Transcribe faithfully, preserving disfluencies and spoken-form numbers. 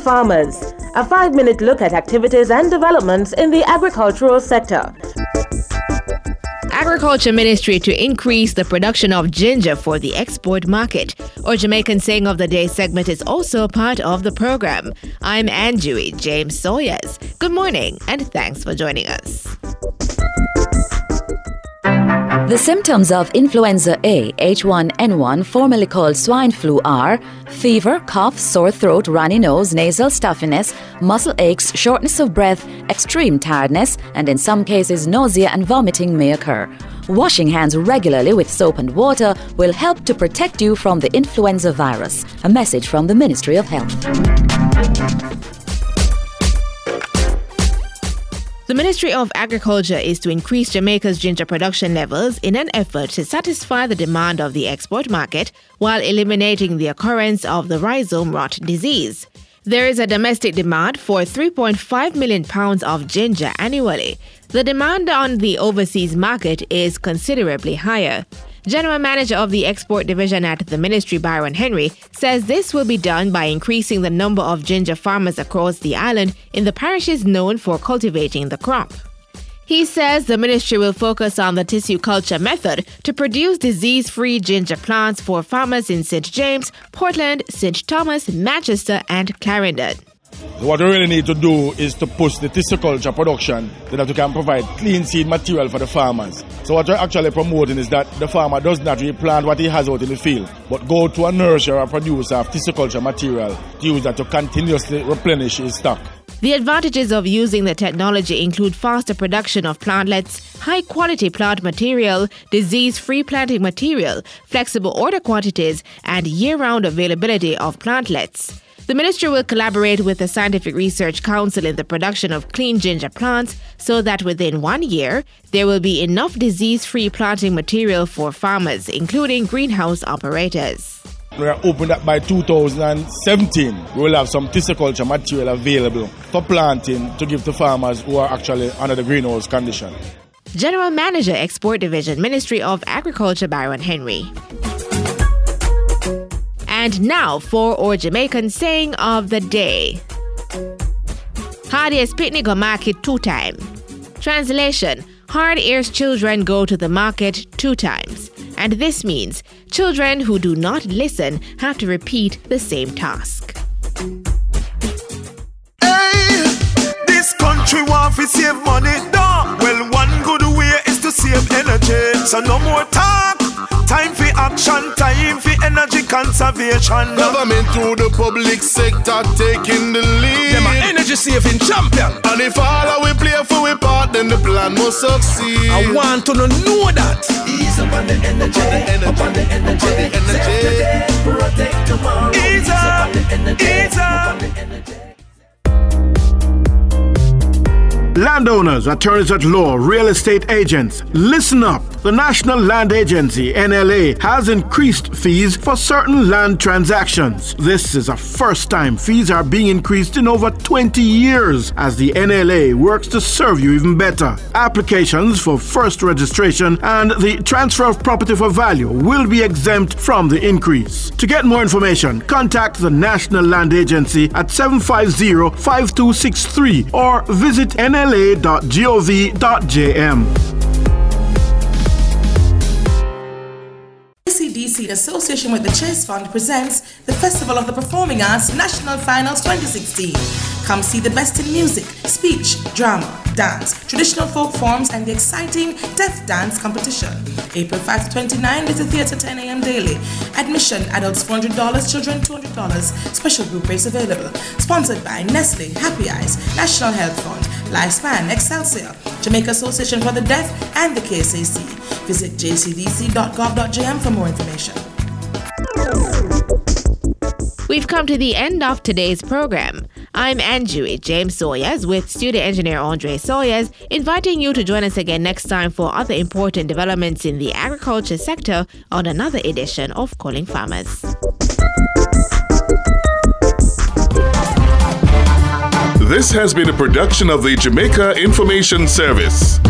farmers. A five-minute look at activities and developments in the agricultural sector. Agriculture Ministry to increase the production of ginger for the export market. Our Jamaican Saying of the Day segment is also part of the program. I'm Anjui James Sawyers. Good morning and thanks for joining us. The symptoms of influenza A, H one N one, formerly called swine flu, are fever, cough, sore throat, runny nose, nasal stuffiness, muscle aches, shortness of breath, extreme tiredness, and in some cases nausea and vomiting may occur. Washing hands regularly with soap and water will help to protect you from the influenza virus. A message from the Ministry of Health. The Ministry of Agriculture is to increase Jamaica's ginger production levels in an effort to satisfy the demand of the export market while eliminating the occurrence of the rhizome rot disease. There is a domestic demand for three point five million pounds of ginger annually. The demand on the overseas market is considerably higher. General Manager of the Export Division at the Ministry, Byron Henry, says this will be done by increasing the number of ginger farmers across the island in the parishes known for cultivating the crop. He says the ministry will focus on the tissue culture method to produce disease-free ginger plants for farmers in Saint James, Portland, Saint Thomas, Manchester, and Clarendon. What we really need to do is to push the tissueculture production so that we can provide clean seed material for the farmers. So what we're actually promoting is that the farmer does not replant what he has out in the field, but go to a nursery or a producer of tissueculture material to use that to continuously replenish his stock. The advantages of using the technology include faster production of plantlets, high-quality plant material, disease-free planting material, flexible order quantities, and year-round availability of plantlets. The ministry will collaborate with the Scientific Research Council in the production of clean ginger plants so that within one year, there will be enough disease-free planting material for farmers, including greenhouse operators. We are hoping that by two thousand seventeen, we will have some tissueculture material available for planting to give to farmers who are actually under the greenhouse condition. General Manager, Export Division, Ministry of Agriculture, Byron Henry. And now for our Jamaican Saying of the Day. Hardest picnic go market two times. Translation: hard-eared children go to the market two times. And this means children who do not listen have to repeat the same task. Hey, this country want to save money, no. Well, one good way is to save energy. So no more talk. Time for action, time for energy conservation. Government through the public sector taking the lead. Them are energy saving champion. And if all we play for we part, then the plan must succeed. I want to know that. Ease up on the energy, up on the energy, energy. Protect tomorrow. Ease up, ease up. Landowners, attorneys at law, real estate agents, listen up. The National Land Agency, N L A, has increased fees for certain land transactions. This is a first time fees are being increased in over twenty years as the N L A works to serve you even better. Applications for first registration and the transfer of property for value will be exempt from the increase. To get more information, contact the National Land Agency at seven five zero, five two six three or visit N L A dot gov dot j m. A C D C, in association with the Chase Fund, presents the Festival of the Performing Arts National Finals twenty sixteen. Come see the best in music, speech, drama, dance, traditional folk forms, and the exciting Deaf Dance competition. April fifth to twenty-ninth, Little Theatre, ten a.m. daily. Admission, adults four hundred dollars, children two hundred dollars. Special group rates available. Sponsored by Nestle, Happy Eyes, National Health Fund, Lifespan, Excelsior, Jamaica Association for the Deaf, and the K S A C. Visit j c d c dot gov dot j m for more information. We've come to the end of today's program. I'm Anjui James Sawyers with studio engineer Andre Sawyers, inviting you to join us again next time for other important developments in the agriculture sector on another edition of Calling Farmers. This has been a production of the Jamaica Information Service.